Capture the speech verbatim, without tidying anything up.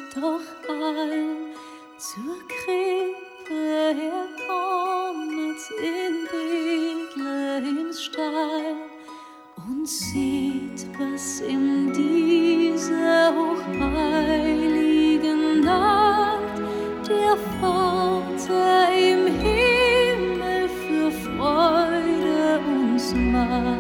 doch ein zur Krippe herkommet in Bethlehems Stall und sieht, was in dieser hochheiligen Nacht der Vater im Himmel für Freude uns macht.